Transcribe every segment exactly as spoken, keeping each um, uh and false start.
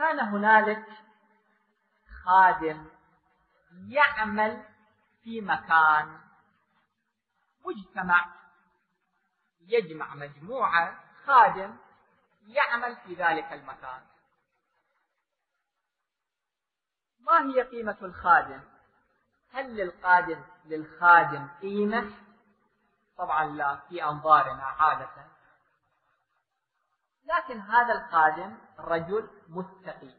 كان هنالك خادم يعمل في مكان، مجتمع يجمع مجموعة خادم يعمل في ذلك المكان. ما هي قيمة الخادم؟ هل للقادم للخادم قيمة؟ طبعا لا، في أنظارنا عادة. لكن هذا الخادم رجل متقي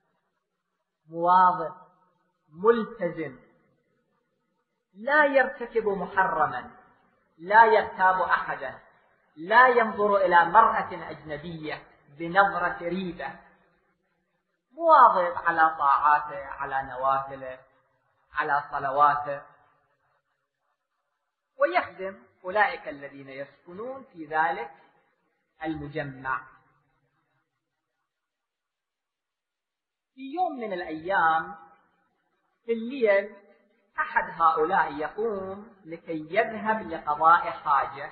مواظب ملتزم، لا يرتكب محرما، لا يغتاب أحدا، لا ينظر إلى امرأة أجنبية بنظرة ريبة، مواظب على طاعاته، على نوافله، على صلواته، ويخدم أولئك الذين يسكنون في ذلك المجمع. في يوم من الأيام في الليل أحد هؤلاء يقوم لكي يذهب لقضاء حاجة،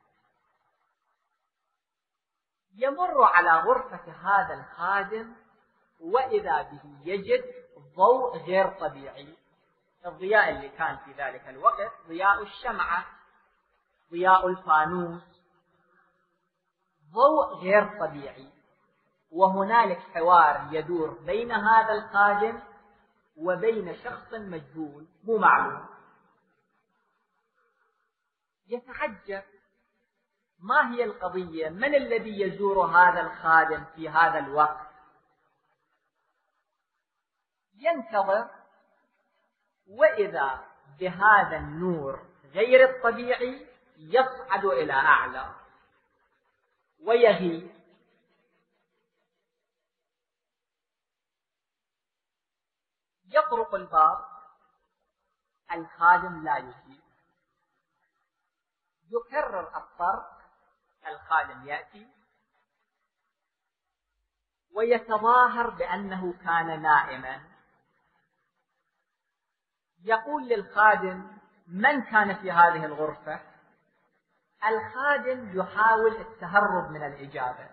يمر على غرفة هذا الخادم وإذا به يجد ضوء غير طبيعي. الضياء اللي كان في ذلك الوقت ضياء الشمعة، ضياء الفانوس، ضوء غير طبيعي. وهنالك حوار يدور بين هذا الخادم وبين شخص مجهول مو معلوم. يتعجب ما هي القضية، من الذي يزور هذا الخادم في هذا الوقت؟ ينتظر وإذا بهذا النور غير الطبيعي يصعد إلى أعلى ويغيب. يطرق الباب، الخادم لا يجيب. يكرر الطرق، الخادم يأتي ويتظاهر بأنه كان نائما. يقول للخادم: من كان في هذه الغرفة؟ الخادم يحاول التهرب من الإجابة.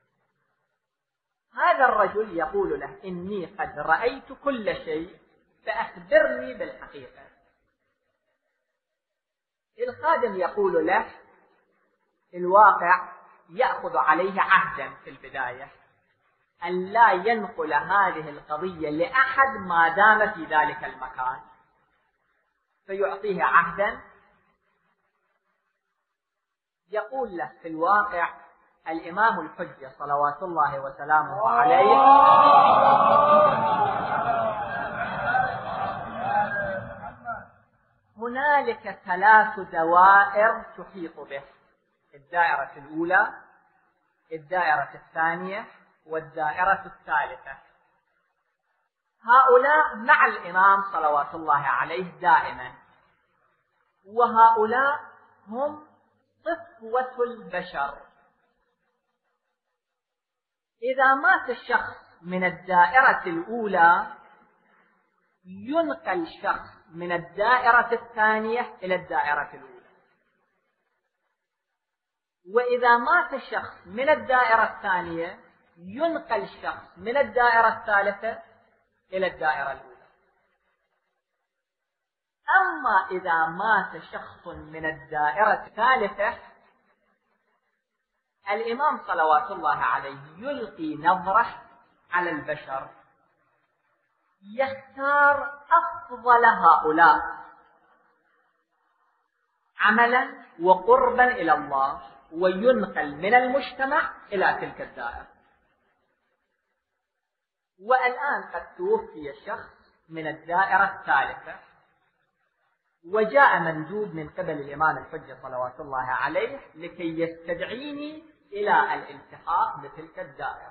هذا الرجل يقول له: إني قد رأيت كل شيء فأخبرني بالحقيقة. الخادم يقول له: الواقع يأخذ عليه عهدا في البداية أن لا ينقل هذه القضية لأحد ما دام في ذلك المكان، فيعطيه عهدا. يقول له في الواقع الإمام الحجة صلوات الله وسلامه عليه هنالك ثلاث دوائر تحيط به: الدائرة الأولى، الدائرة الثانية، والدائرة الثالثة. هؤلاء مع الإمام صلوات الله عليه دائما، وهؤلاء هم صفوة البشر. إذا مات الشخص من الدائرة الأولى ينقل شخص من الدائرة الثانية إلى الدائرة الأولى، وإذا مات الشخص من الدائرة الثانية ينقل شخص من الدائرة الثالثة إلى الدائرة الأولى. أما إذا مات شخص من الدائرة الثالثة الإمام صلوات الله عليه يلقي نظرة على البشر، يختار أفضل هؤلاء عملا وقربا إلى الله وينقل من المجتمع إلى تلك الدائرة. والآن قد توفي شخص من الدائرة الثالثة وجاء مندوب من قبل الإمام الحجة صلوات الله عليه لكي يستدعيني إلى الالتحاق بتلك الدائرة،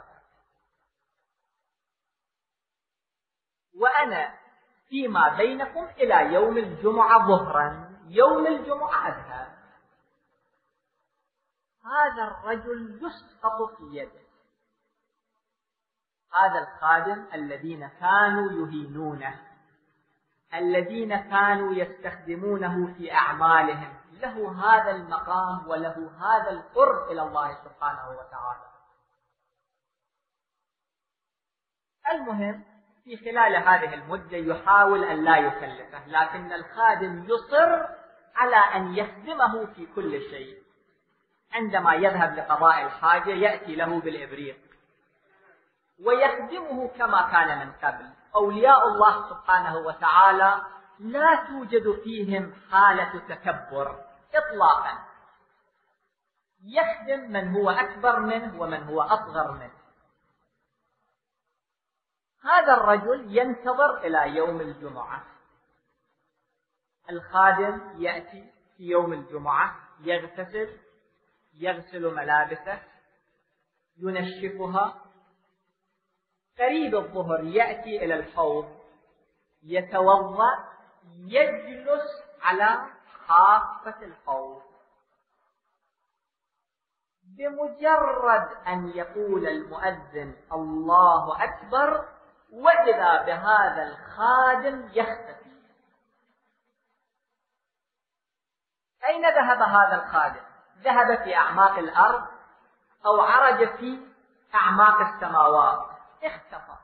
وأنا فيما بينكم إلى يوم الجمعة ظهرا، يوم الجمعة أذهب. هذا الرجل يسقط في يده. هذا الخادم الذين كانوا يهينونه، الذين كانوا يستخدمونه في أعمالهم، له هذا المقام وله هذا القرب إلى الله سبحانه وتعالى. المهم في خلال هذه المدة يحاول أن لا يكلفه، لكن الخادم يصر على أن يخدمه في كل شيء. عندما يذهب لقضاء الحاجة يأتي له بالإبريق ويخدمه كما كان من قبل. أولياء الله سبحانه وتعالى لا توجد فيهم حالة تكبر إطلاقا، يخدم من هو أكبر منه ومن هو أصغر منه. هذا الرجل ينتظر إلى يوم الجمعة. الخادم يأتي في يوم الجمعة يغتسل، يغسل ملابسه، ينشفها. قريب الظهر يأتي إلى الحوض، يتوضأ، يجلس على حافة الحوض. بمجرد أن يقول المؤذن الله أكبر وإذا بهذا الخادم يختفي. أين ذهب هذا الخادم؟ ذهب في أعماق الأرض أو عرج في أعماق السماوات، اختفى.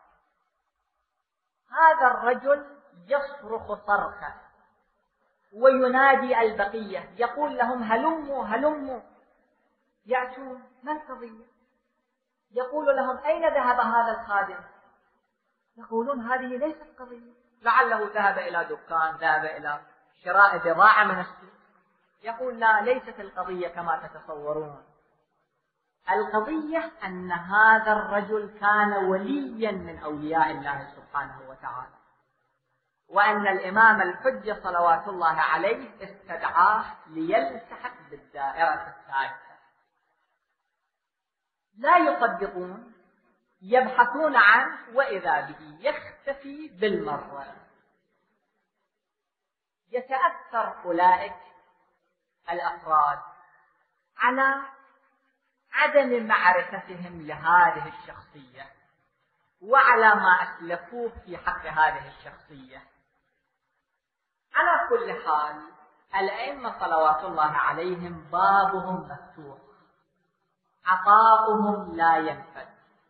هذا الرجل يصرخ صرخا وينادي البقية، يقول لهم هلموا هلموا، يأتون. ما القضية؟ يقول لهم أين ذهب هذا الخادم؟ يقولون هذه ليست قضية، لعله ذهب إلى دكان، ذهب إلى شراء بضاعة من السوق. يقول لا، ليست القضية كما تتصورون. القضية أن هذا الرجل كان وليا من أولياء الله سبحانه وتعالى، وأن الإمام الحجة صلوات الله عليه استدعاه ليلتحق بالدائرة الثالثة. لا يصدقون، يبحثون عنه وإذا به يختفي بالمرة. يتأثر أولئك الأفراد على عدم معرفتهم لهذه الشخصية وعلى ما أسلفوه في حق هذه الشخصية. على كل حال الأئمة صلوات الله عليهم بابهم مفتوح، عطاؤهم لا ينفد.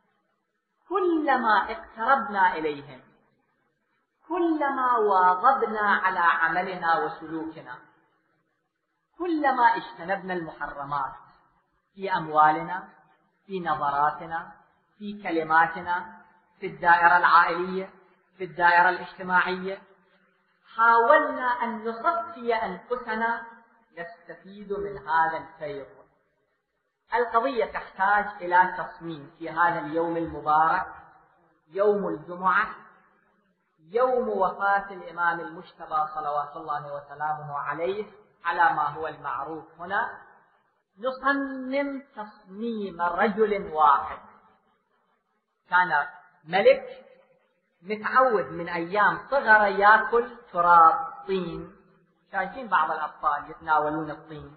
كلما اقتربنا إليهم، كلما واظبنا على عملنا وسلوكنا، كلما اجتنبنا المحرمات في أموالنا، في نظراتنا، في كلماتنا، في الدائرة العائلية، في الدائرة الاجتماعية، حاولنا أن نصفي أنفسنا نستفيد من هذا الخير. القضية تحتاج إلى تصميم في هذا اليوم المبارك، يوم الجمعة، يوم وفاة الإمام المجتبى صلوات الله وسلامه عليه على ما هو المعروف هنا. نصمم تصميم رجل واحد كان ملك متعود من أيام صغر يأكل تراب طين. شايفين بعض الأطفال يتناولون الطين.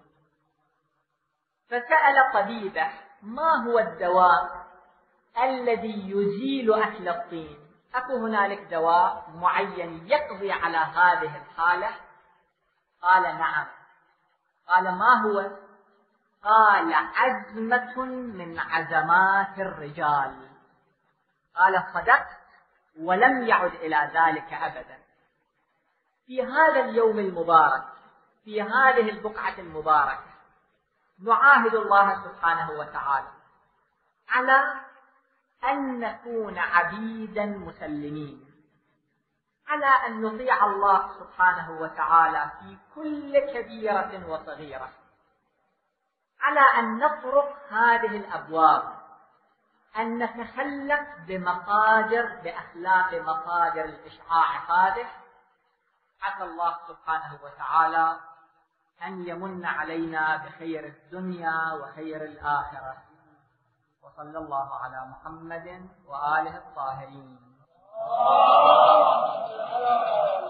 فسأل طبيبه ما هو الدواء الذي يزيل أكل الطين؟ أكو هنالك دواء معين يقضي على هذه الحالة؟ قال نعم. قال ما هو؟ قال عزمة من عزمات الرجال. قال صدقت، ولم يعد إلى ذلك أبدا. في هذا اليوم المبارك، في هذه البقعة المباركة، نعاهد الله سبحانه وتعالى على أن نكون عبيدا مسلمين، على أن نطيع الله سبحانه وتعالى في كل كبيرة وصغيرة، على أن نطرق هذه الأبواب، أن نتخلق بمقادر بأخلاق مقادر الإشعاع هذه. عسى الله سبحانه وتعالى أن يمن علينا بخير الدنيا وخير الآخرة. وصلى الله على محمد وآله الطاهرين.